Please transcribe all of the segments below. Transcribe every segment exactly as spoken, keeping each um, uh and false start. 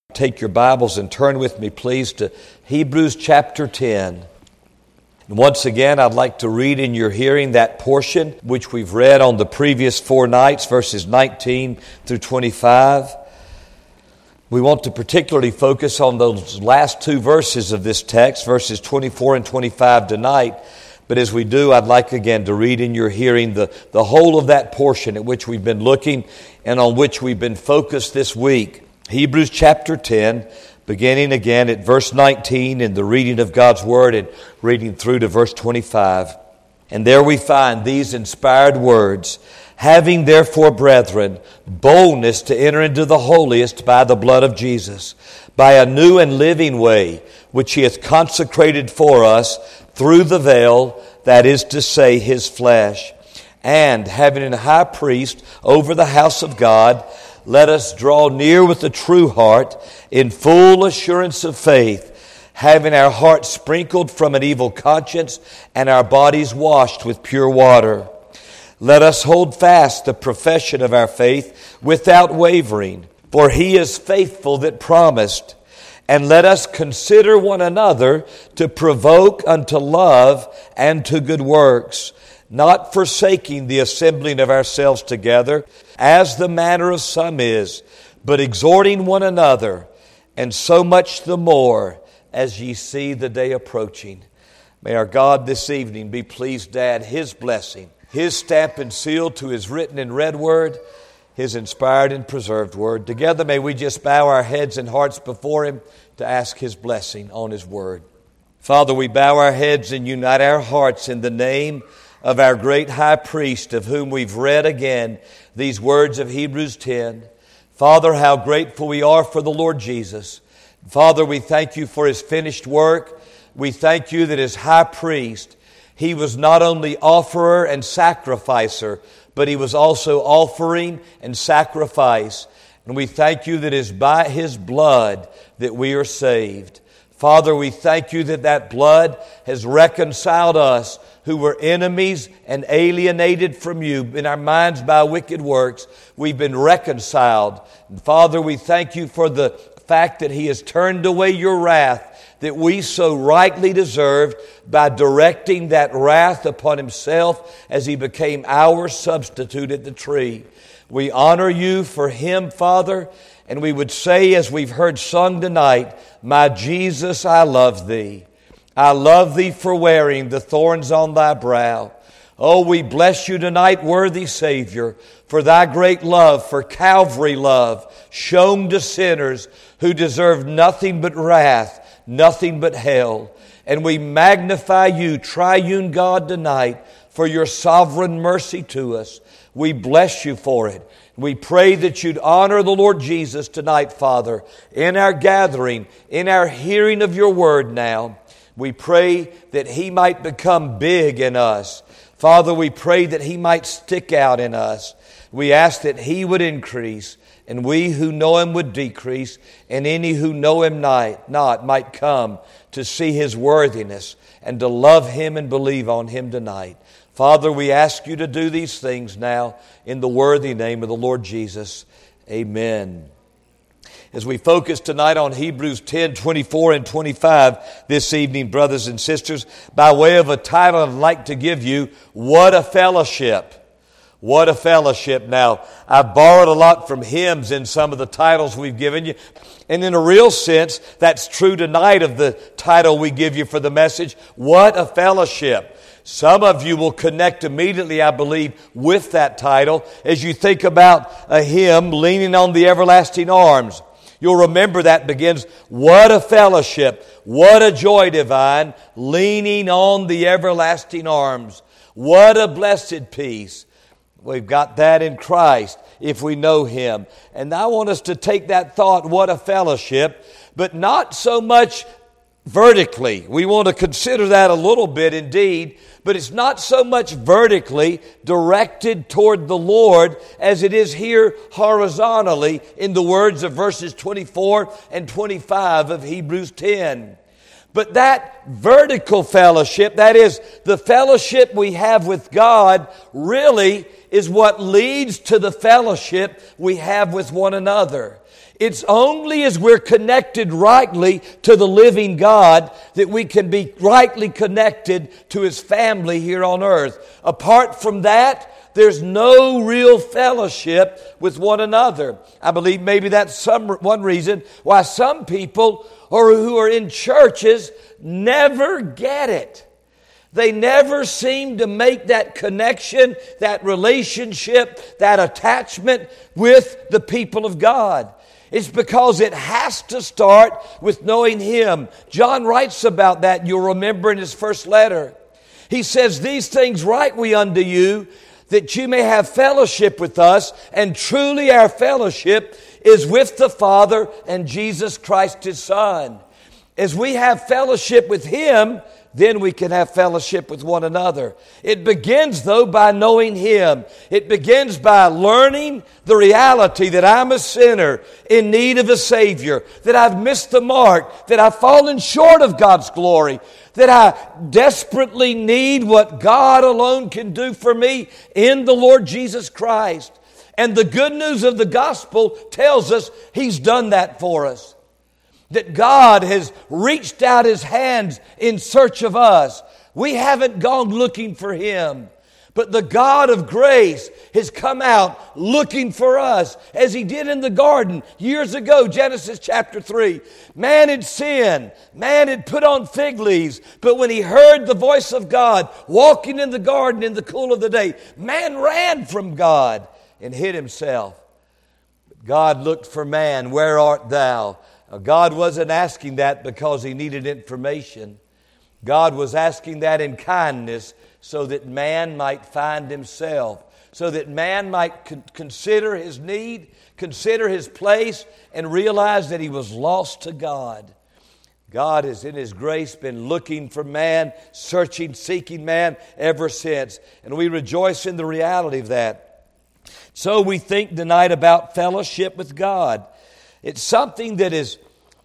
Take your Bibles and turn with me, please, to Hebrews chapter ten. And once again, I'd like to read in your hearing that portion which we've read on the previous four nights, verses nineteen through twenty-five. We want to particularly focus on those last two verses of this text, verses twenty-four and twenty-five tonight. But as we do, I'd like again to read in your hearing the, the whole of that portion at which we've been looking and on which we've been focused this week. Hebrews chapter ten, beginning again at verse nineteen in the reading of God's Word and reading through to verse twenty-five. And there we find these inspired words, having therefore, brethren, boldness to enter into the holiest by the blood of Jesus, by a new and living way, which He hath consecrated for us through the veil, that is to say, His flesh. And having an high priest over the house of God, let us draw near with a true heart, in full assurance of faith, having our hearts sprinkled from an evil conscience and our bodies washed with pure water. Let us hold fast the profession of our faith without wavering, for He is faithful that promised. And let us consider one another to provoke unto love and to good works, not forsaking the assembling of ourselves together, as the manner of some is, but exhorting one another, and so much the more as ye see the day approaching. May our God this evening be pleased to add His blessing, His stamp and seal to His written and read word, His inspired and preserved word. Together may we just bow our heads and hearts before Him to ask His blessing on His word. Father, we bow our heads and unite our hearts in the name of our great high priest, of whom we've read again these words of Hebrews ten. Father, how grateful we are for the Lord Jesus. Father, we thank You for His finished work. We thank You that as high priest, He was not only offerer and sacrificer, but He was also offering and sacrifice. And we thank You that it is by His blood that we are saved. Father, we thank You that that blood has reconciled us who were enemies and alienated from You in our minds by wicked works. We've been reconciled. And Father, we thank You for the fact that He has turned away Your wrath that we so rightly deserved by directing that wrath upon Himself as He became our substitute at the tree. We honor You for Him, Father, and we would say, as we've heard sung tonight, my Jesus, I love Thee. I love Thee for wearing the thorns on Thy brow. Oh, we bless You tonight, worthy Savior, for Thy great love, for Calvary love, shown to sinners who deserve nothing but wrath, nothing but hell. And we magnify You, triune God, tonight for Your sovereign mercy to us. We bless You for it. We pray that You'd honor the Lord Jesus tonight, Father, in our gathering, in our hearing of Your word now. We pray that He might become big in us. Father, we pray that He might stick out in us. We ask that He would increase, and we who know Him would decrease, and any who know Him not, not might come to see His worthiness and to love Him and believe on Him tonight. Father, we ask You to do these things now in the worthy name of the Lord Jesus. Amen. As we focus tonight on Hebrews ten, twenty-four and twenty-five this evening, brothers and sisters, by way of a title I'd like to give you, What a Fellowship. What a fellowship. Now, I've borrowed a lot from hymns in some of the titles we've given you. And in a real sense, that's true tonight of the title we give you for the message, What a Fellowship. Some of you will connect immediately, I believe, with that title as you think about a hymn, Leaning on the Everlasting Arms. You'll remember that begins, what a fellowship, what a joy divine, leaning on the everlasting arms. What a blessed peace. We've got that in Christ if we know Him. And I want us to take that thought, what a fellowship, but not so much vertically. We want to consider that a little bit indeed, but it's not so much vertically directed toward the Lord as it is here horizontally in the words of verses twenty-four and twenty-five of Hebrews ten. But that vertical fellowship, that is, the fellowship we have with God, really is what leads to the fellowship we have with one another. It's only as we're connected rightly to the living God that we can be rightly connected to His family here on earth. Apart from that, there's no real fellowship with one another. I believe maybe that's some one reason why some people or who are in churches never get it. They never seem to make that connection, that relationship, that attachment with the people of God. It's because it has to start with knowing Him. John writes about that, you'll remember in his first letter. He says, "These things write we unto you, that you may have fellowship with us, and truly our fellowship is with the Father and Jesus Christ His Son." As we have fellowship with Him, then we can have fellowship with one another. It begins, though, by knowing Him. It begins by learning the reality that I'm a sinner in need of a Savior, that I've missed the mark, that I've fallen short of God's glory, that I desperately need what God alone can do for me in the Lord Jesus Christ. And the good news of the gospel tells us He's done that for us. That God has reached out His hands in search of us. We haven't gone looking for Him. But the God of grace has come out looking for us, as He did in the garden years ago, Genesis chapter three. Man had sinned. Man had put on fig leaves. But when he heard the voice of God walking in the garden in the cool of the day, man ran from God and hid himself. But God looked for man. "Where art thou?" Now, God wasn't asking that because He needed information. God was asking that in kindness so that man might find himself, so that man might con- consider his need, consider his place, and realize that he was lost to God. God has in His grace been looking for man, searching, seeking man ever since. And we rejoice in the reality of that. So we think tonight about fellowship with God. It's something that is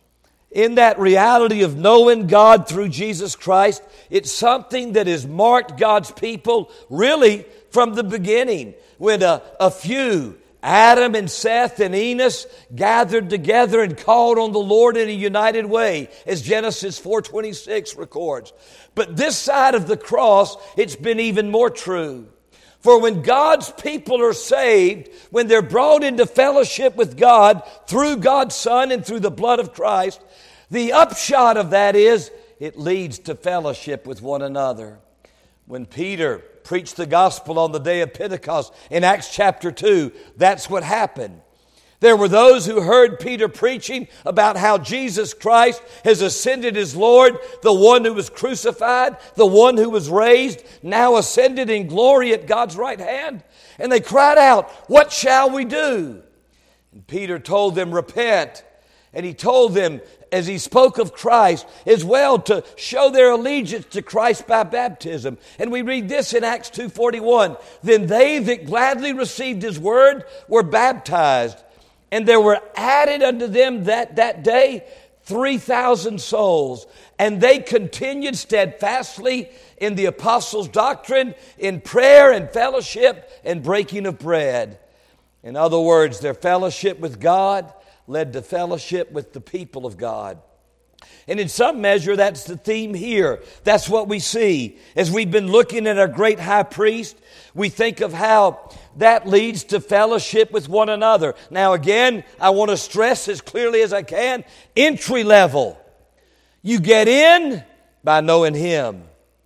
in that reality of knowing God through Jesus Christ. It's something that has marked God's people really from the beginning, when a, a few, Adam and Seth and Enos, gathered together and called on the Lord in a united way, as Genesis four twenty-six records. But this side of the cross, it's been even more true. For when God's people are saved, when they're brought into fellowship with God through God's Son and through the blood of Christ, the upshot of that is it leads to fellowship with one another. When Peter preached the gospel on the day of Pentecost in Acts chapter two, that's what happened. There were those who heard Peter preaching about how Jesus Christ has ascended as Lord, the one who was crucified, the one who was raised, now ascended in glory at God's right hand. And they cried out, "What shall we do?" And Peter told them, "Repent." And he told them, as he spoke of Christ, as well to show their allegiance to Christ by baptism. And we read this in Acts two forty-one. "Then they that gladly received His word were baptized. And there were added unto them that, that day three thousand souls. And they continued steadfastly in the apostles' doctrine, in prayer and fellowship and breaking of bread." In other words, their fellowship with God led to fellowship with the people of God. And in some measure, that's the theme here. That's what we see. As we've been looking at our great high priest, we think of how that leads to fellowship with one another. Now again, I want to stress as clearly as I can, entry level. You get in by knowing Him.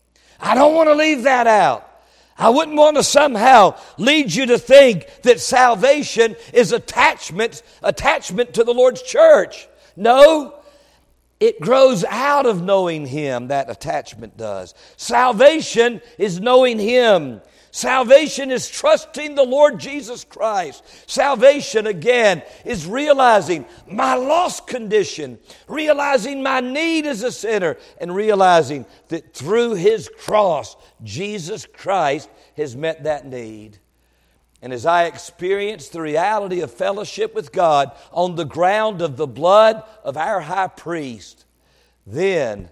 I don't want to leave that out. I wouldn't want to somehow lead you to think that salvation is attachment, attachment to the Lord's church. No, it grows out of knowing Him, that attachment does. Salvation is knowing Him. Salvation is trusting the Lord Jesus Christ. Salvation, again, is realizing my lost condition, realizing my need as a sinner, and realizing that through His cross, Jesus Christ has met that need. And as I experience the reality of fellowship with God on the ground of the blood of our high priest, then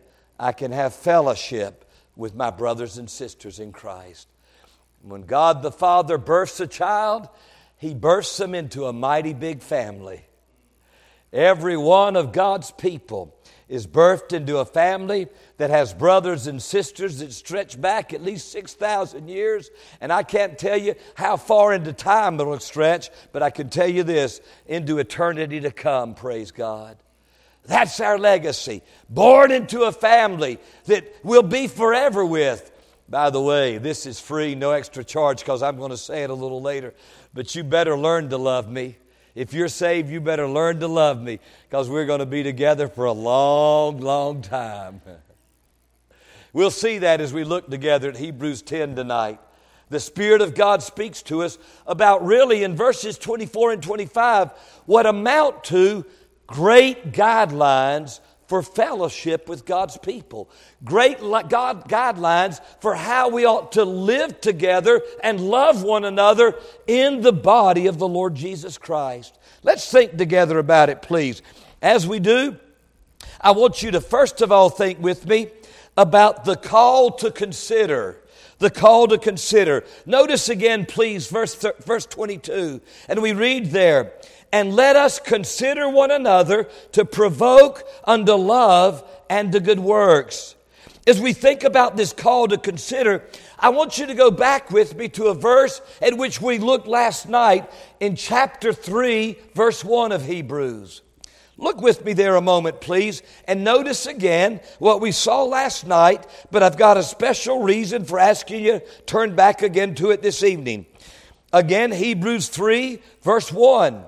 I can have fellowship with my brothers and sisters in Christ. When God the Father births a child, He births them into a mighty big family. Every one of God's people is birthed into a family that has brothers and sisters that stretch back at least six thousand years. And I can't tell you how far into time it'll stretch, but I can tell you this, into eternity to come, praise God. That's our legacy. Born into a family that we'll be forever with. By the way, this is free, no extra charge, because I'm going to say it a little later. But you better learn to love me. If you're saved, you better learn to love me, because we're going to be together for a long, long time. We'll see that as we look together at Hebrews ten tonight. The Spirit of God speaks to us about really in verses twenty-four and twenty-five what amount to great guidelines for fellowship with God's people. Great God guidelines for how we ought to live together and love one another in the body of the Lord Jesus Christ. Let's think together about it, please. As we do, I want you to first of all think with me about the call to consider. The call to consider. Notice again, please, verse, verse twenty-two. And we read there, and let us consider one another to provoke unto love and to good works. As we think about this call to consider, I want you to go back with me to a verse at which we looked last night in chapter three, verse one of Hebrews. Look with me there a moment, please, and notice again what we saw last night, but I've got a special reason for asking you to turn back again to it this evening. Again, Hebrews three, verse one.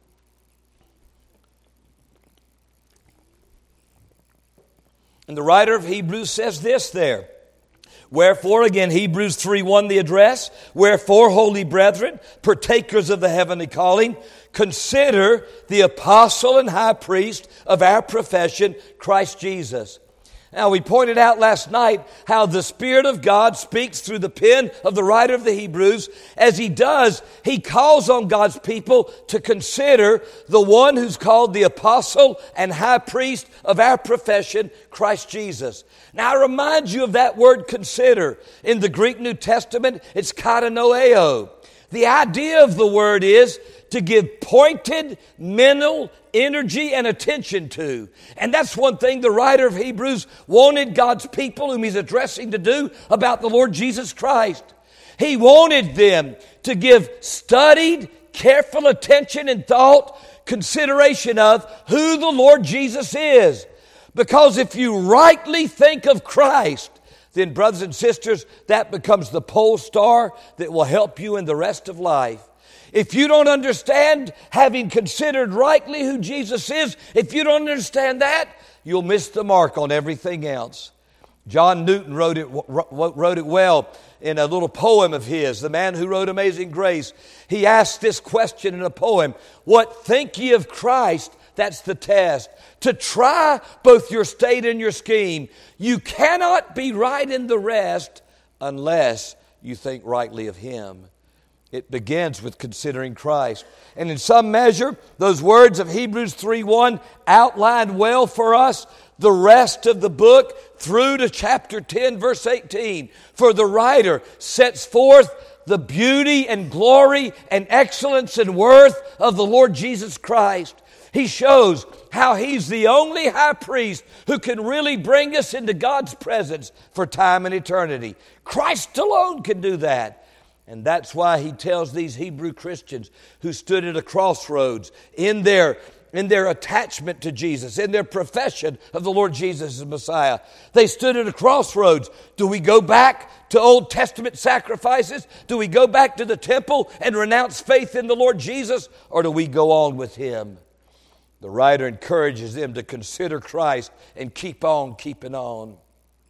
And the writer of Hebrews says this there. Wherefore, again, Hebrews three one, the address. Wherefore, holy brethren, partakers of the heavenly calling, consider the apostle and high priest of our profession, Christ Jesus. Now, we pointed out last night how the Spirit of God speaks through the pen of the writer of the Hebrews. As he does, he calls on God's people to consider the one who's called the apostle and high priest of our profession, Christ Jesus. Now, I remind you of that word consider. In the Greek New Testament, it's katanoeo. The idea of the word is to give pointed mental energy and attention to. And that's one thing the writer of Hebrews wanted God's people, whom he's addressing, to do about the Lord Jesus Christ. He wanted them to give studied, careful attention and thought, consideration of who the Lord Jesus is. Because if you rightly think of Christ, then, brothers and sisters, that becomes the pole star that will help you in the rest of life. If you don't understand, having considered rightly who Jesus is, if you don't understand that, you'll miss the mark on everything else. John Newton wrote it, wrote it well in a little poem of his, the man who wrote Amazing Grace. He asked this question in a poem, what think ye of Christ? That's the test. To try both your state and your scheme. You cannot be right in the rest unless you think rightly of Him. It begins with considering Christ. And in some measure, those words of Hebrews three one outline well for us the rest of the book through to chapter ten, verse eighteen. For the writer sets forth the beauty and glory and excellence and worth of the Lord Jesus Christ. He shows how He's the only high priest who can really bring us into God's presence for time and eternity. Christ alone can do that. And that's why He tells these Hebrew Christians who stood at a crossroads in their, in their attachment to Jesus, in their profession of the Lord Jesus as Messiah. They stood at a crossroads. Do we go back to Old Testament sacrifices? Do we go back to the temple and renounce faith in the Lord Jesus? Or do we go on with Him? The writer encourages them to consider Christ and keep on keeping on.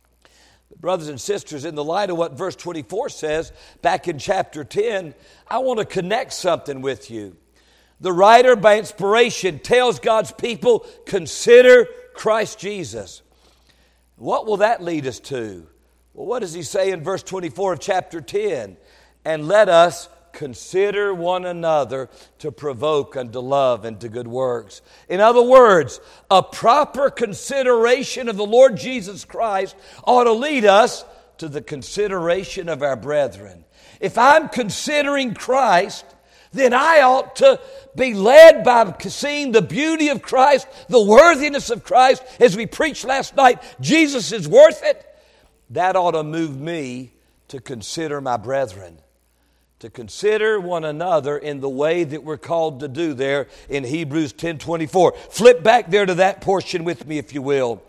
But brothers and sisters, in the light of what verse twenty-four says, back in chapter ten, I want to connect something with you. The writer, by inspiration, tells God's people, consider Christ Jesus. What will that lead us to? Well, what does he say in verse twenty-four of chapter ten? And let us consider one another to provoke unto love and to good works. In other words, a proper consideration of the Lord Jesus Christ ought to lead us to the consideration of our brethren. If I'm considering Christ, then I ought to be led by seeing the beauty of Christ, the worthiness of Christ. As we preached last night, Jesus is worth it. That ought to move me to consider my brethren, to consider one another in the way that we're called to do there in Hebrews ten twenty-four. Flip back there to that portion with me, if you will.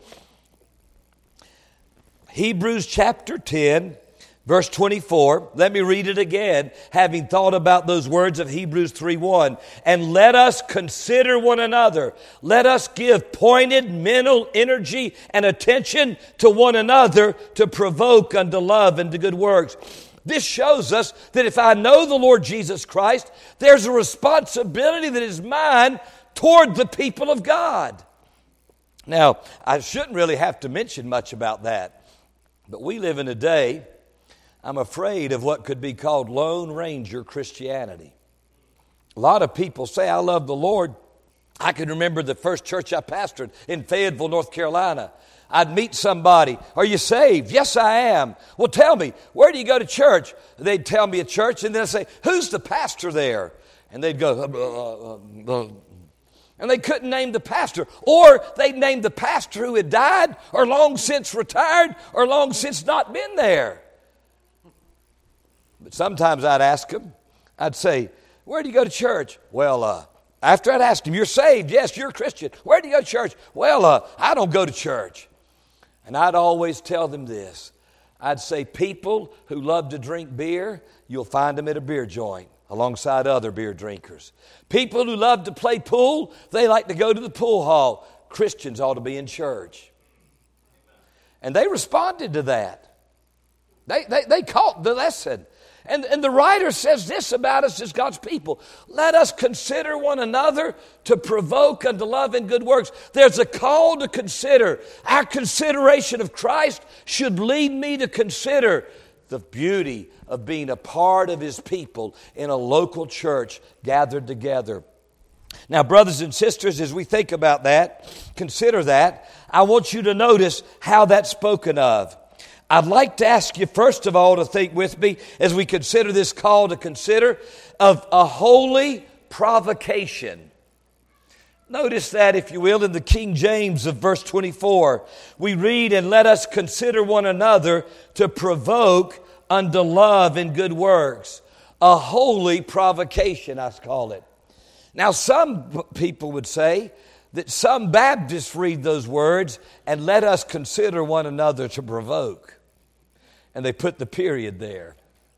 Hebrews chapter ten, verse twenty-four. Let me read it again, having thought about those words of Hebrews three one. And let us consider one another. Let us give pointed mental energy and attention to one another to provoke unto love and to good works. This shows us that if I know the Lord Jesus Christ, there's a responsibility that is mine toward the people of God. Now, I shouldn't really have to mention much about that, but we live in a day, I'm afraid, of what could be called Lone Ranger Christianity. A lot of people say, I love the Lord. I can remember the first church I pastored in Fayetteville, North Carolina. I'd meet somebody. Are you saved? Yes, I am. Well, tell me, where do you go to church? They'd tell me a church, and then I'd say, who's the pastor there? And they'd go, uh, uh, uh, and they couldn't name the pastor. Or they'd name the pastor who had died, or long since retired, or long since not been there. But sometimes I'd ask them, I'd say, where do you go to church? Well, uh, after I'd asked them, you're saved? Yes, you're a Christian. Where do you go to church? Well, uh, I don't go to church. And I'd always tell them this. I'd say, people who love to drink beer, you'll find them at a beer joint alongside other beer drinkers. People who love to play pool, they like to go to the pool hall. Christians ought to be in church. And they responded to that. They, they, they caught the lesson. And, and the writer says this about us as God's people. Let us consider one another to provoke unto love and good works. There's a call to consider. Our consideration of Christ should lead me to consider the beauty of being a part of His people in a local church gathered together. Now, brothers and sisters, as we think about that, consider that, I want you to notice how that's spoken of. I'd like to ask you, first of all, to think with me as we consider this call to consider of a holy provocation. Notice that, if you will, in the King James of verse twenty-four. We read, and let us consider one another to provoke unto love and good works. A holy provocation, I call it. Now, some people would say that some Baptists read those words, and let us consider one another to provoke. And they put the period there.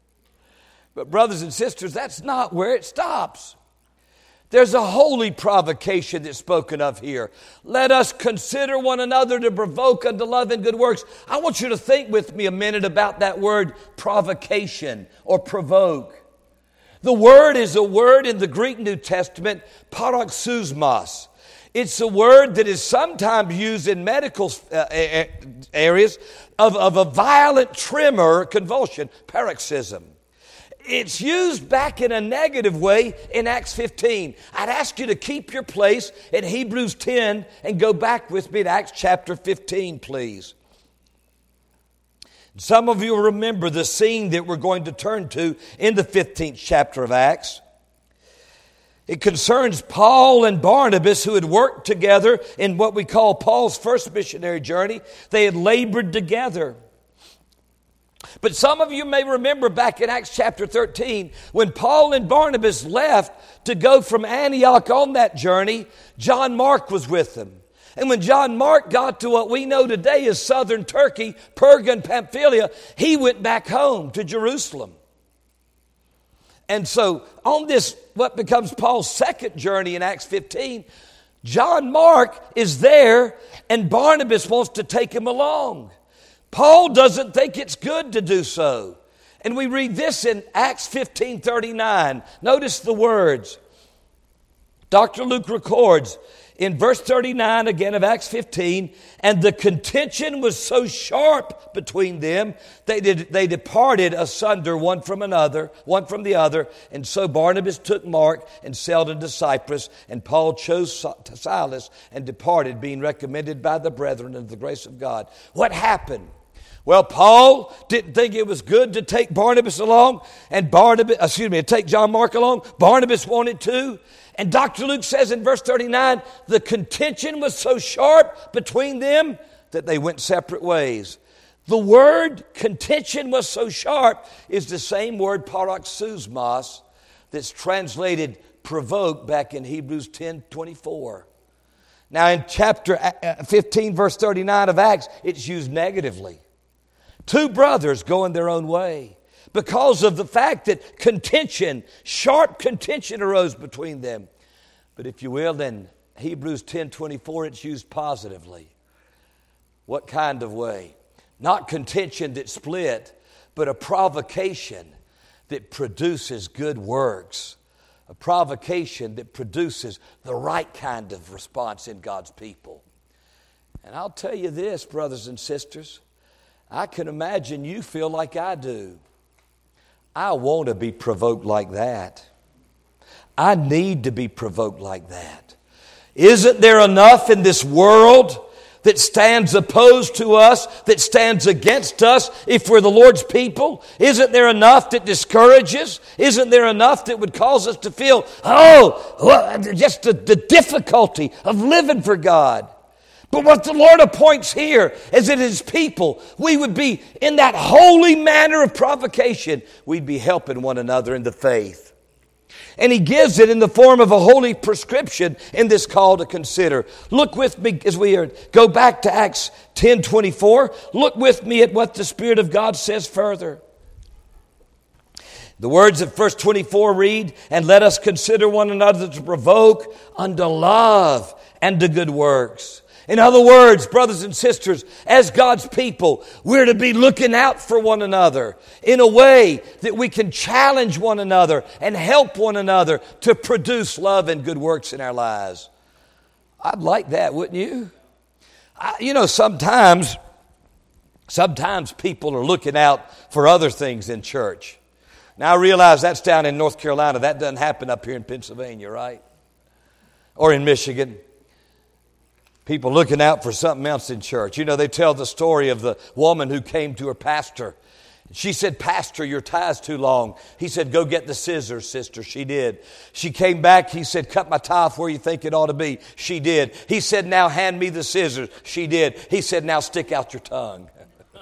But brothers and sisters, that's not where it stops. There's a holy provocation that's spoken of here. Let us consider one another to provoke unto love and good works. I want you to think with me a minute about that word provocation or provoke. The word is a word in the Greek New Testament, paroxysmos. It's a word that is sometimes used in medical uh, areas of, of a violent tremor, convulsion, paroxysm. It's used back in a negative way in Acts fifteen. I'd ask you to keep your place in Hebrews ten and go back with me to Acts chapter fifteen, please. Some of you remember the scene that we're going to turn to in the fifteenth chapter of Acts. It concerns Paul and Barnabas, who had worked together in what we call Paul's first missionary journey. They had labored together. But some of you may remember back in Acts chapter thirteen, when Paul and Barnabas left to go from Antioch on that journey, John Mark was with them. And when John Mark got to what we know today as southern Turkey, Perga and Pamphylia, he went back home to Jerusalem. And so on this, what becomes Paul's second journey in Acts fifteen, John Mark is there and Barnabas wants to take him along. Paul doesn't think it's good to do so. And we read this in Acts fifteen thirty-nine. Notice the words. Doctor Luke records, in verse thirty-nine again of Acts fifteen, and the contention was so sharp between them, they did, they departed asunder one from another, one from the other, and so Barnabas took Mark and sailed into Cyprus, and Paul chose Silas and departed, being recommended by the brethren of the grace of God. What happened? Well, Paul didn't think it was good to take Barnabas along, and Barnabas, excuse me, to take John Mark along. Barnabas wanted to. And Doctor Luke says in verse thirty-nine, the contention was so sharp between them that they went separate ways. The word contention was so sharp is the same word paroxysmos that's translated provoke back in Hebrews ten twenty-four. Now in chapter fifteen, verse thirty-nine of Acts, it's used negatively. Two brothers going their own way because of the fact that contention, sharp contention arose between them. But if you will, then Hebrews ten twenty-four, it's used positively. What kind of way? Not contention that split, but a provocation that produces good works. A provocation that produces the right kind of response in God's people. And I'll tell you this, brothers and sisters, I can imagine you feel like I do. I want to be provoked like that. I need to be provoked like that. Isn't there enough in this world that stands opposed to us, that stands against us if we're the Lord's people? Isn't there enough that discourages? Isn't there enough that would cause us to feel, oh, well, just the, the difficulty of living for God? But what the Lord appoints here is that His people, we would be in that holy manner of provocation. We'd be helping one another in the faith. And He gives it in the form of a holy prescription in this call to consider. Look with me as we are, go back to Acts ten twenty-four. Look with me at what the Spirit of God says further. The words of verse twenty-four read, and let us consider one another to provoke unto love and to good works. In other words, brothers and sisters, as God's people, we're to be looking out for one another in a way that we can challenge one another and help one another to produce love and good works in our lives. I'd like that, wouldn't you? I, you know, sometimes, sometimes people are looking out for other things in church. Now, I realize that's down in North Carolina. That doesn't happen up here in Pennsylvania, right? Or in Michigan. People looking out for something else in church. You know, they tell the story of the woman who came to her pastor. She said, Pastor, your tie's too long. He said, go get the scissors, sister. She did. She came back. He said, cut my tie off where you think it ought to be. She did. He said, now hand me the scissors. She did. He said, now stick out your tongue.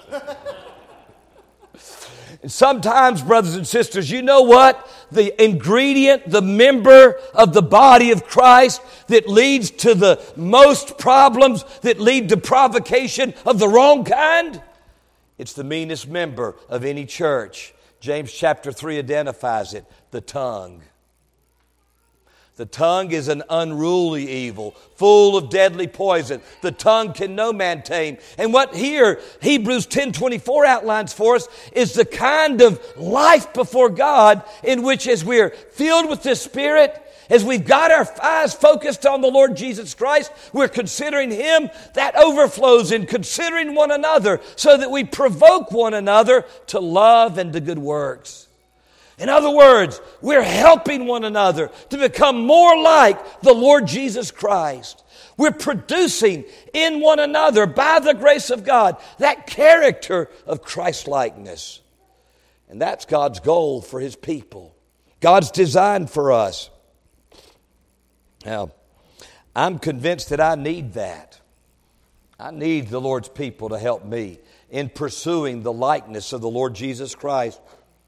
And sometimes, brothers and sisters, you know what? The ingredient, the member of the body of Christ that leads to the most problems, that lead to provocation of the wrong kind, it's the meanest member of any church. James chapter three identifies it, the tongue. The tongue is an unruly evil, full of deadly poison. The tongue can no man tame. And what here Hebrews ten twenty-four outlines for us is the kind of life before God in which, as we're filled with the Spirit, as we've got our eyes focused on the Lord Jesus Christ, we're considering Him. That overflows in considering one another so that we provoke one another to love and to good works. In other words, we're helping one another to become more like the Lord Jesus Christ. We're producing in one another, by the grace of God, that character of Christ-likeness. And that's God's goal for His people. God's design for us. Now, I'm convinced that I need that. I need the Lord's people to help me in pursuing the likeness of the Lord Jesus Christ.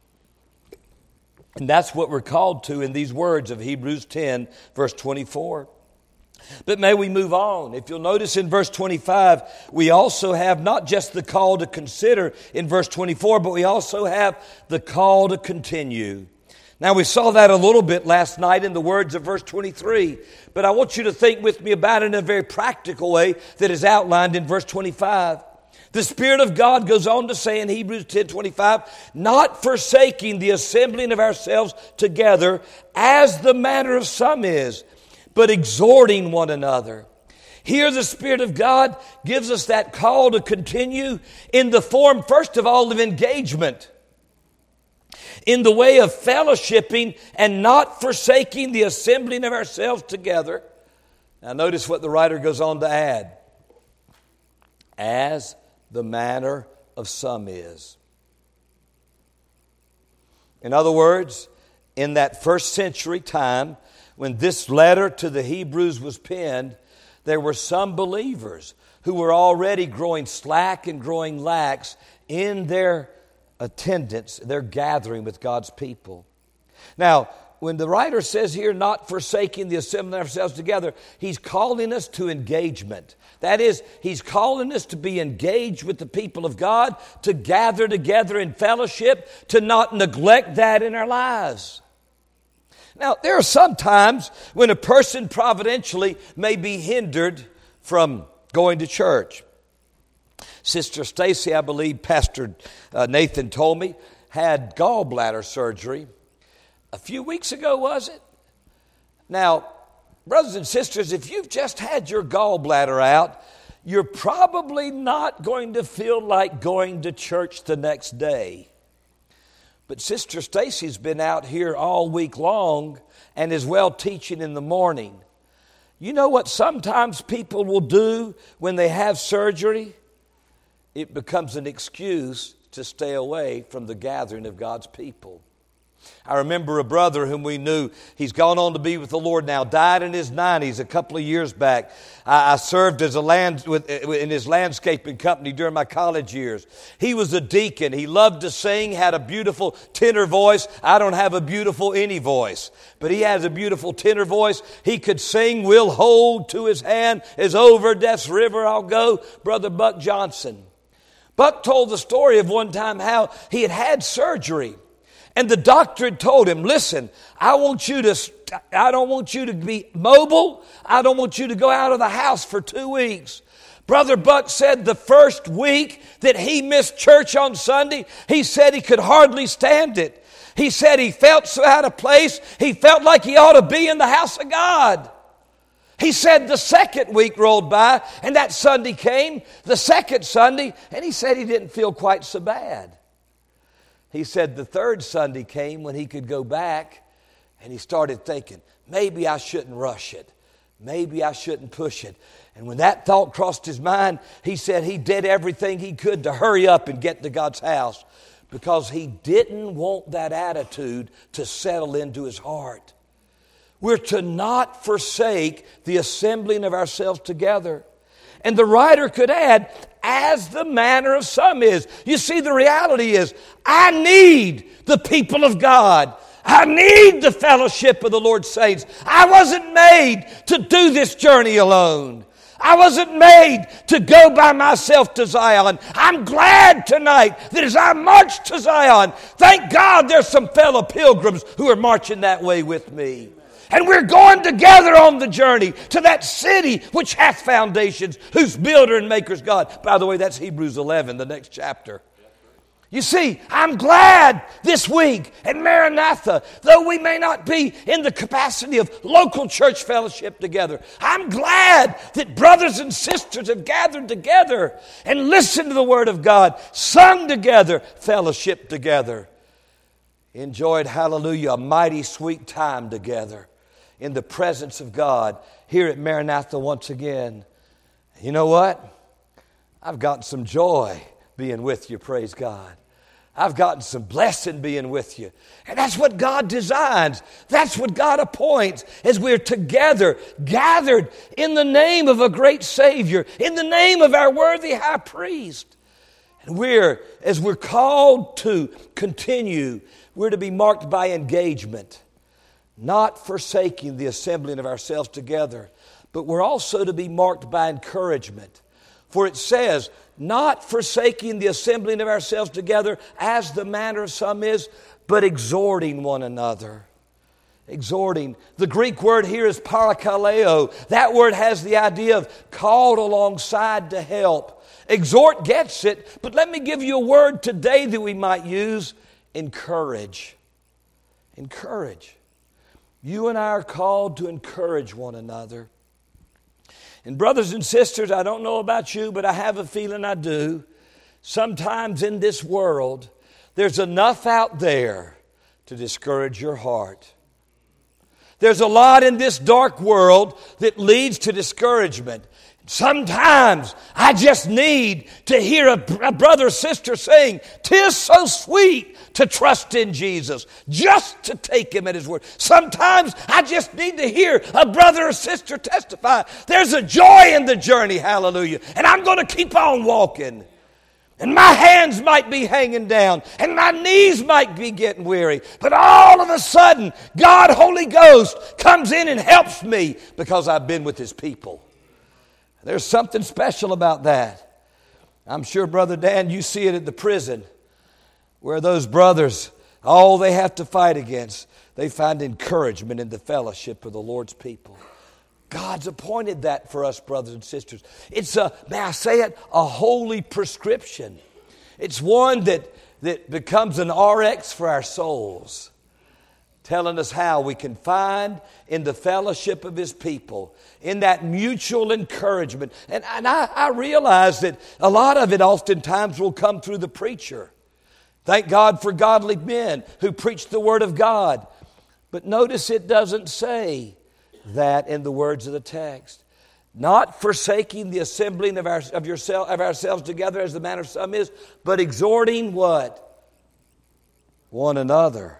And that's what we're called to in these words of Hebrews ten, verse twenty-four. But may we move on. If you'll notice in verse twenty-five, we also have not just the call to consider in verse twenty-four, but we also have the call to continue. Now, we saw that a little bit last night in the words of verse twenty-three, but I want you to think with me about it in a very practical way that is outlined in verse twenty-five. The Spirit of God goes on to say in Hebrews ten twenty-five, not forsaking the assembling of ourselves together as the manner of some is, but but exhorting one another. Here the Spirit of God gives us that call to continue in the form, first of all, of engagement, in the way of fellowshipping and not forsaking the assembling of ourselves together. Now notice what the writer goes on to add. As the manner of some is. In other words, in that first century time, when this letter to the Hebrews was penned, there were some believers who were already growing slack and growing lax in their attendance, their gathering with God's people. Now, when the writer says here, not forsaking the assembling of ourselves together, he's calling us to engagement. That is, he's calling us to be engaged with the people of God, to gather together in fellowship, to not neglect that in our lives. Now, there are some times when a person providentially may be hindered from going to church. Sister Stacy, I believe Pastor uh, Nathan told me, had gallbladder surgery a few weeks ago, was it? Now, brothers and sisters, if you've just had your gallbladder out, you're probably not going to feel like going to church the next day. But Sister Stacy's been out here all week long and is well teaching in the morning. You know what sometimes people will do when they have surgery? It becomes an excuse to stay away from the gathering of God's people. I remember a brother whom we knew, he's gone on to be with the Lord now, died in his nineties a couple of years back. I, I served as a land with, in his landscaping company during my college years. He was a deacon. He loved to sing, had a beautiful tenor voice. I don't have a beautiful any voice, but he has a beautiful tenor voice. He could sing, "We'll hold to his hand as over death's river I'll go." Brother Buck Johnson. Buck told the story of one time how he had had surgery. And the doctor had told him, listen, I want you to, I don't want you to be mobile. I don't want you to go out of the house for two weeks. Brother Buck said the first week that he missed church on Sunday, he said he could hardly stand it. He said he felt so out of place, he felt like he ought to be in the house of God. He said the second week rolled by, and that Sunday came, the second Sunday, and he said he didn't feel quite so bad. He said the third Sunday came when he could go back, and he started thinking, maybe I shouldn't rush it. Maybe I shouldn't push it. And when that thought crossed his mind, he said he did everything he could to hurry up and get to God's house because he didn't want that attitude to settle into his heart. We're to not forsake the assembling of ourselves together. And the writer could add, as the manner of some is. You see, the reality is, I need the people of God. I need the fellowship of the Lord's saints. I wasn't made to do this journey alone. I wasn't made to go by myself to Zion. I'm glad tonight that as I march to Zion, thank God there's some fellow pilgrims who are marching that way with me. And we're going together on the journey to that city which hath foundations, whose builder and maker is God. By the way, that's Hebrews eleven, the next chapter. You see, I'm glad this week at Maranatha, though we may not be in the capacity of local church fellowship together, I'm glad that brothers and sisters have gathered together and listened to the Word of God, sung together, fellowship together, enjoyed, hallelujah, a mighty sweet time together in the presence of God here at Maranatha once again. You know what? I've gotten some joy being with you, praise God. I've gotten some blessing being with you. And that's what God designs. That's what God appoints as we're together, gathered in the name of a great Savior, in the name of our worthy high priest. And we're, as we're called to continue, we're to be marked by engagement. Not forsaking the assembling of ourselves together, but we're also to be marked by encouragement. For it says, not forsaking the assembling of ourselves together as the manner of some is, but exhorting one another. Exhorting. The Greek word here is parakaleo. That word has the idea of called alongside to help. Exhort gets it, but let me give you a word today that we might use. Encourage. Encourage. You and I are called to encourage one another. And brothers and sisters, I don't know about you, but I have a feeling I do. Sometimes in this world, there's enough out there to discourage your heart. There's a lot in this dark world that leads to discouragement. Sometimes I just need to hear a, a brother or sister saying, "'Tis so sweet to trust in Jesus," just to take Him at His word. Sometimes I just need to hear a brother or sister testify, "There's a joy in the journey, hallelujah, and I'm going to keep on walking." And my hands might be hanging down, and my knees might be getting weary, but all of a sudden, God, Holy Ghost, comes in and helps me because I've been with His people. There's something special about that. I'm sure, Brother Dan, you see it at the prison where those brothers, all they have to fight against, they find encouragement in the fellowship of the Lord's people. God's appointed that for us, brothers and sisters. It's a, may I say it, a holy prescription. It's one that, that becomes an R X for our souls, telling us how we can find in the fellowship of His people, in that mutual encouragement. And, and I, I realize that a lot of it oftentimes will come through the preacher. Thank God for godly men who preach the Word of God. But notice it doesn't say that in the words of the text. Not forsaking the assembling of, our, of, yourself, of ourselves together as the manner of some is, but exhorting what? One another.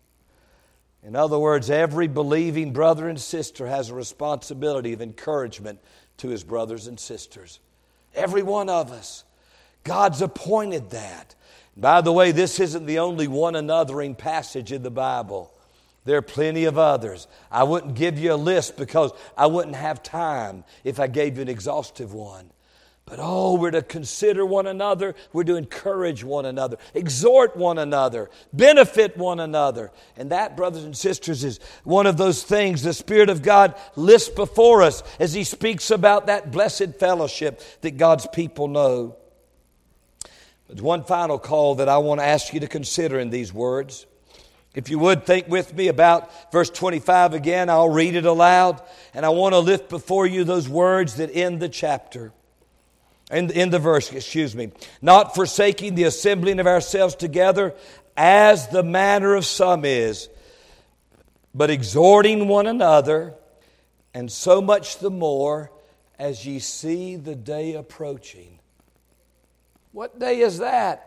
In other words, every believing brother and sister has a responsibility of encouragement to his brothers and sisters. Every one of us. God's appointed that. By the way, this isn't the only one anothering passage in the Bible. There are plenty of others. I wouldn't give you a list because I wouldn't have time if I gave you an exhaustive one. But oh, we're to consider one another. We're to encourage one another, exhort one another, benefit one another. And that, brothers and sisters, is one of those things the Spirit of God lists before us as He speaks about that blessed fellowship that God's people know. There's one final call that I want to ask you to consider in these words. If you would, think with me about verse twenty-five again. I'll read it aloud. And I want to lift before you those words that end the chapter. In, in the verse, excuse me. Not forsaking the assembling of ourselves together as the manner of some is, but exhorting one another, and so much the more as ye see the day approaching. What day is that?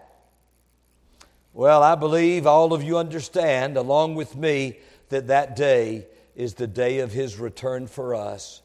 Well, I believe all of you understand, along with me, that that day is the day of His return for us.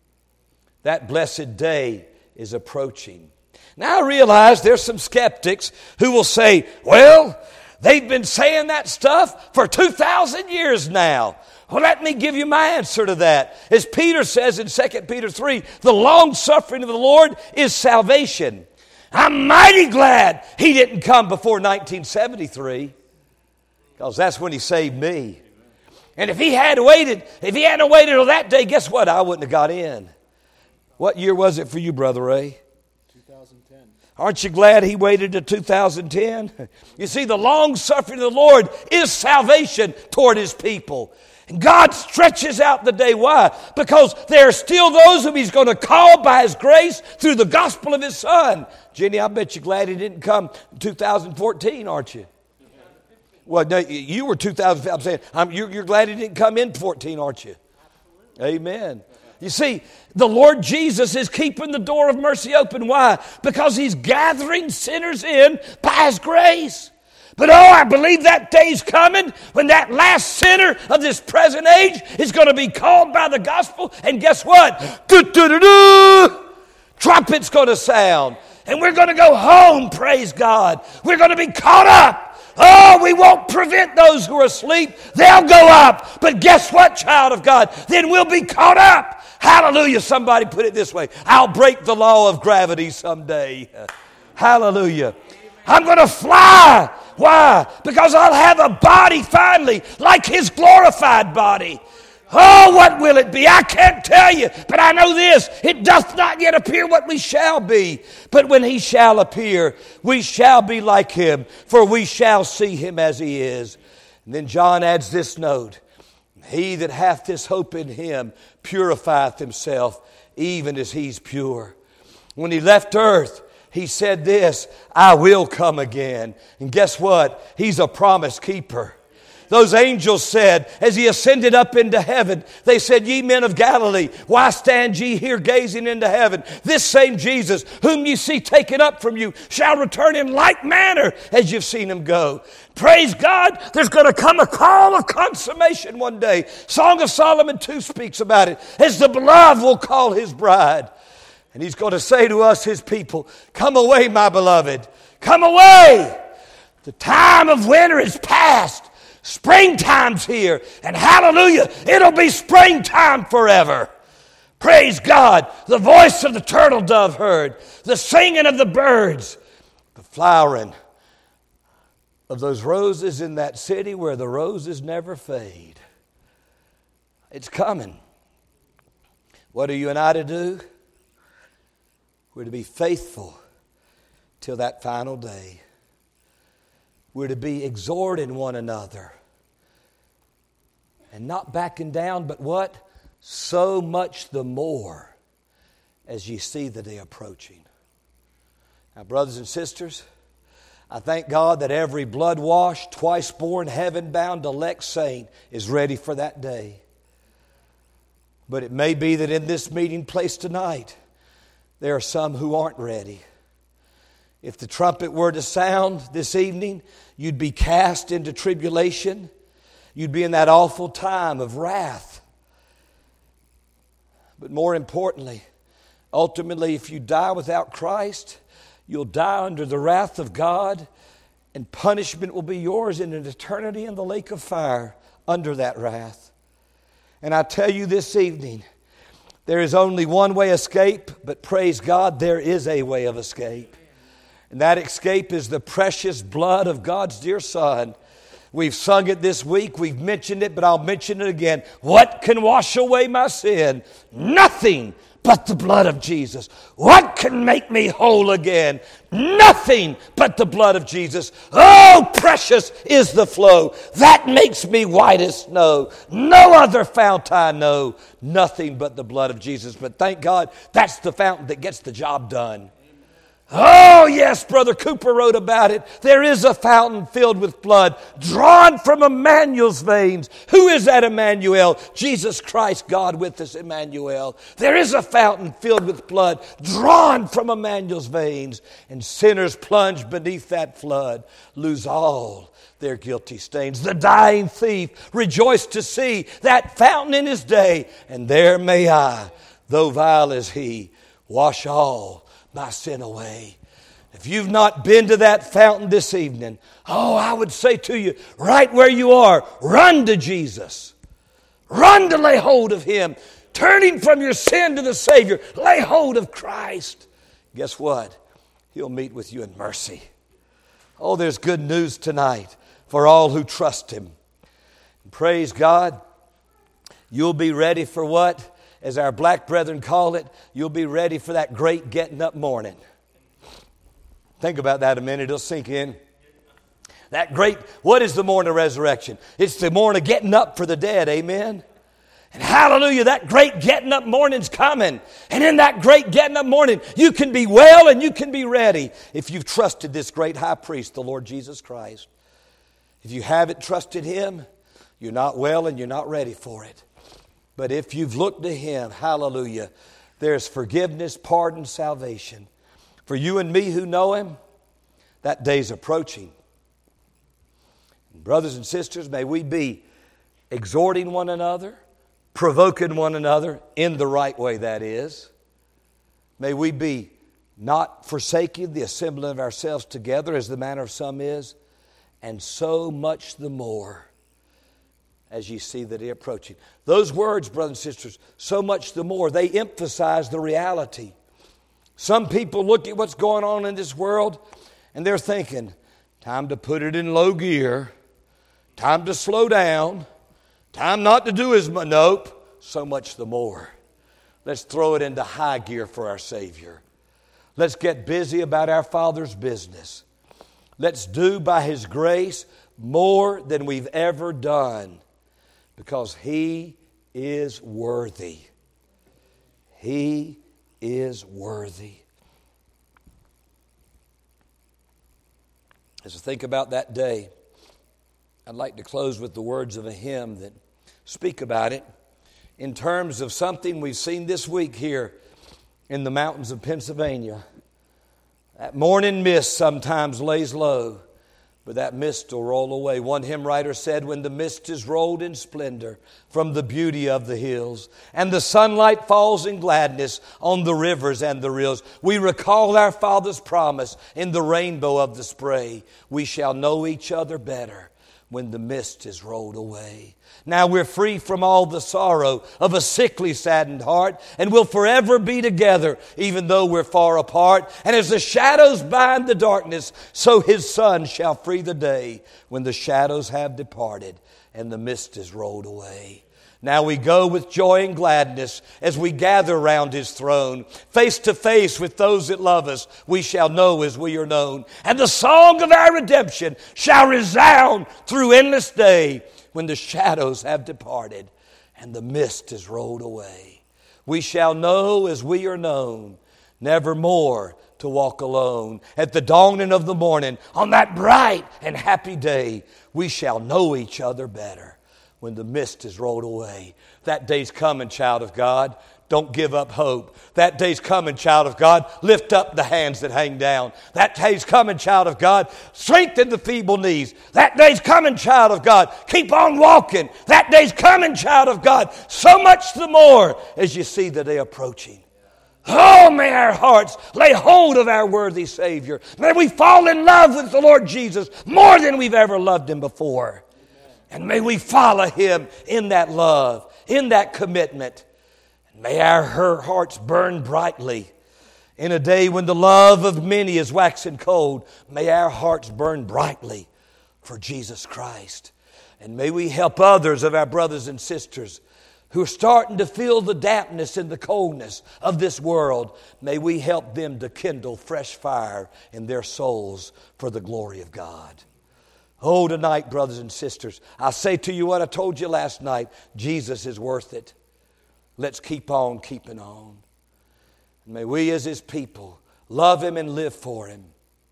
That blessed day is approaching. Now I realize there's some skeptics who will say, well, they've been saying that stuff for two thousand years now. Well, let me give you my answer to that. As Peter says in Second Peter three, the long suffering of the Lord is salvation. I'm mighty glad He didn't come before nineteen seventy-three, because that's when He saved me. And if He had waited, if He hadn't waited till that day, guess what? I wouldn't have got in. What year was it for you, Brother Ray? twenty ten. Aren't you glad He waited to two thousand ten? You see, the long suffering of the Lord is salvation toward His people. And God stretches out the day. Why? Because there are still those whom He's going to call by His grace through the gospel of His Son. Jenny, I bet you're glad He didn't come in two thousand fourteen, aren't you? Well, no, you were two thousand. I'm saying I'm, you're, you're glad He didn't come in fourteen, aren't you? Amen. You see, the Lord Jesus is keeping the door of mercy open. Why? Because He's gathering sinners in by His grace. But oh, I believe that day's coming when that last sinner of this present age is going to be called by the gospel. And guess what? Do-do-do-do! Trumpet's going to sound. And we're going to go home, praise God. We're going to be caught up. Oh, we won't prevent those who are asleep. They'll go up. But guess what, child of God? Then we'll be caught up. Hallelujah. Somebody put it this way. I'll break the law of gravity someday. Hallelujah. I'm going to fly. Why? Because I'll have a body finally like His glorified body. Oh, what will it be? I can't tell you, but I know this. It doth not yet appear what we shall be. But when He shall appear, we shall be like Him, for we shall see Him as He is. And then John adds this note. He that hath this hope in Him purifieth himself, even as He's pure. When He left earth, He said this, I will come again. And guess what? He's a promise keeper. Those angels said, as He ascended up into heaven, they said, Ye men of Galilee, why stand ye here gazing into heaven? This same Jesus, whom ye see taken up from you, shall return in like manner as you've seen Him go. Praise God, there's going to come a call of consummation one day. Song of Solomon two speaks about it, as the beloved will call his bride. And He's going to say to us, His people, come away, my beloved. Come away. The time of winter is past. Springtime's here. And hallelujah, it'll be springtime forever. Praise God. The voice of the turtle dove heard. The singing of the birds. The flowering of those roses in that city where the roses never fade. It's coming. What are you and I to do? We're to be faithful till that final day. We're to be exhorting one another. And not backing down, but what? So much the more as ye see the day approaching. Now, brothers and sisters, I thank God that every blood-washed, twice-born, heaven-bound, elect saint is ready for that day. But it may be that in this meeting place tonight, there are some who aren't ready. If the trumpet were to sound this evening, you'd be cast into tribulation. You'd be in that awful time of wrath. But more importantly, ultimately, if you die without Christ, you'll die under the wrath of God, and punishment will be yours in an eternity in the lake of fire under that wrath. And I tell you this evening, there is only one way escape, but praise God, there is a way of escape. And that escape is the precious blood of God's dear Son. We've sung it this week. We've mentioned it, but I'll mention it again. What can wash away my sin? Nothing but the blood of Jesus. What can make me whole again? Nothing but the blood of Jesus. Oh, precious is the flow that makes me white as snow. No other fount I know. Nothing but the blood of Jesus. But thank God, that's the fountain that gets the job done. Oh, yes, Brother Cooper wrote about it. There is a fountain filled with blood, drawn from Emmanuel's veins. Who is that Emmanuel? Jesus Christ, God with us, Emmanuel. There is a fountain filled with blood, drawn from Emmanuel's veins. And sinners plunged beneath that flood lose all their guilty stains. The dying thief rejoiced to see that fountain in his day. And there may I, though vile as he, wash all my sin away. If you've not been to that fountain this evening, oh, I would say to you, right where you are, run to Jesus. Run to lay hold of Him. Turning from your sin to the Savior, lay hold of Christ. Guess what? He'll meet with you in mercy. Oh, there's good news tonight for all who trust Him. And praise God, you'll be ready for what? As our black brethren call it, you'll be ready for that great getting up morning. Think about that a minute, it'll sink in. That great, what is the morning of resurrection? It's the morning of getting up for the dead, amen? And hallelujah, that great getting up morning's coming. And in that great getting up morning, you can be well and you can be ready if you've trusted this great high priest, the Lord Jesus Christ. If you haven't trusted Him, you're not well and you're not ready for it. But if you've looked to Him, hallelujah, there's forgiveness, pardon, salvation. For you and me who know Him, that day's approaching. And brothers and sisters, may we be exhorting one another, provoking one another in the right way, that is. May we be not forsaking the assembling of ourselves together as the manner of some is, and so much the more as ye see the day approaching. Those words, brothers and sisters, so much the more, they emphasize the reality. Some people look at what's going on in this world and they're thinking, time to put it in low gear, time to slow down, time not to do as much. Nope, so much the more. Let's throw it into high gear for our Savior. Let's get busy about our Father's business. Let's do by His grace more than we've ever done. because He is worthy. He is worthy. As I think about that day, I'd like to close with the words of a hymn that speak about it in terms of something we've seen this week here in the mountains of Pennsylvania. That morning mist sometimes lays low, but that mist will roll away. One hymn writer said, when the mist is rolled in splendor from the beauty of the hills, and the sunlight falls in gladness on the rivers and the rills, we recall our Father's promise in the rainbow of the spray. We shall know each other better when the mist is rolled away. Now we're free from all the sorrow of a sickly, saddened heart, and we'll forever be together, even though we're far apart. And as the shadows bind the darkness, so His Son shall free the day when the shadows have departed and the mist is rolled away. Now we go with joy and gladness as we gather round His throne. Face to face with those that love us, we shall know as we are known. And the song of our redemption shall resound through endless day when the shadows have departed and the mist is rolled away. We shall know as we are known, never more to walk alone. At the dawning of the morning, on that bright and happy day, we shall know each other better when the mist is rolled away. That day's coming, child of God. Don't give up hope. That day's coming, child of God. Lift up the hands that hang down. That day's coming, child of God. Strengthen the feeble knees. That day's coming, child of God. Keep on walking. That day's coming, child of God. So much the more as you see the day approaching. Oh, may our hearts lay hold of our worthy Savior. May we fall in love with the Lord Jesus more than we've ever loved Him before. And may we follow Him in that love, in that commitment. And may our her hearts burn brightly. In a day when the love of many is waxing cold, may our hearts burn brightly for Jesus Christ. And may we help others of our brothers and sisters who are starting to feel the dampness and the coldness of this world. May we help them to kindle fresh fire in their souls for the glory of God. Oh, tonight, brothers and sisters, I'll say to you what I told you last night. Jesus is worth it. Let's keep on keeping on. And may we as His people love Him and live for Him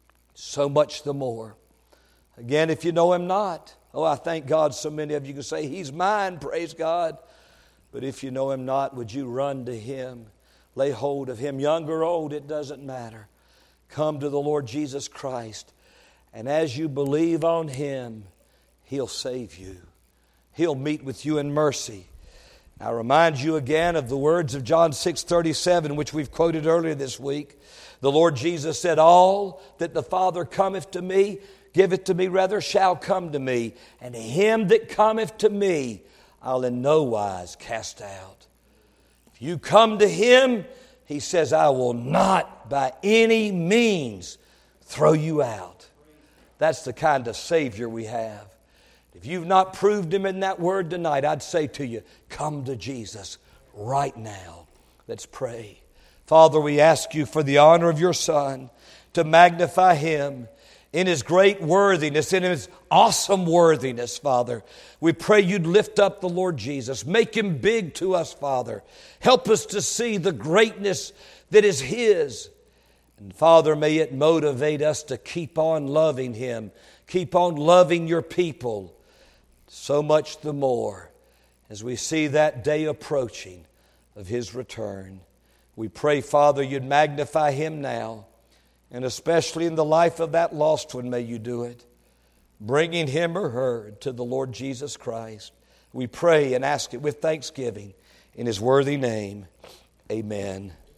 so much the more. Again, if you know Him not, oh, I thank God so many of you can say, He's mine, praise God. But if you know Him not, would you run to Him? Lay hold of Him, young or old, it doesn't matter. Come to the Lord Jesus Christ. And as you believe on Him, He'll save you. He'll meet with you in mercy. I remind you again of the words of John six thirty-seven, which we've quoted earlier this week. The Lord Jesus said, all that the Father cometh to me, giveth to me rather, shall come to me. And him that cometh to me, I'll in no wise cast out. If you come to Him, He says, I will not by any means throw you out. That's the kind of Savior we have. If you've not proved Him in that word tonight, I'd say to you, come to Jesus right now. Let's pray. Father, we ask You for the honor of Your Son to magnify Him in His great worthiness, in His awesome worthiness, Father. We pray You'd lift up the Lord Jesus. Make Him big to us, Father. Help us to see the greatness that is His. And Father, may it motivate us to keep on loving Him. Keep on loving Your people. So much the more as we see that day approaching of His return. We pray, Father, You'd magnify Him now. And especially in the life of that lost one, may You do it. Bringing him or her to the Lord Jesus Christ. We pray and ask it with thanksgiving in His worthy name. Amen.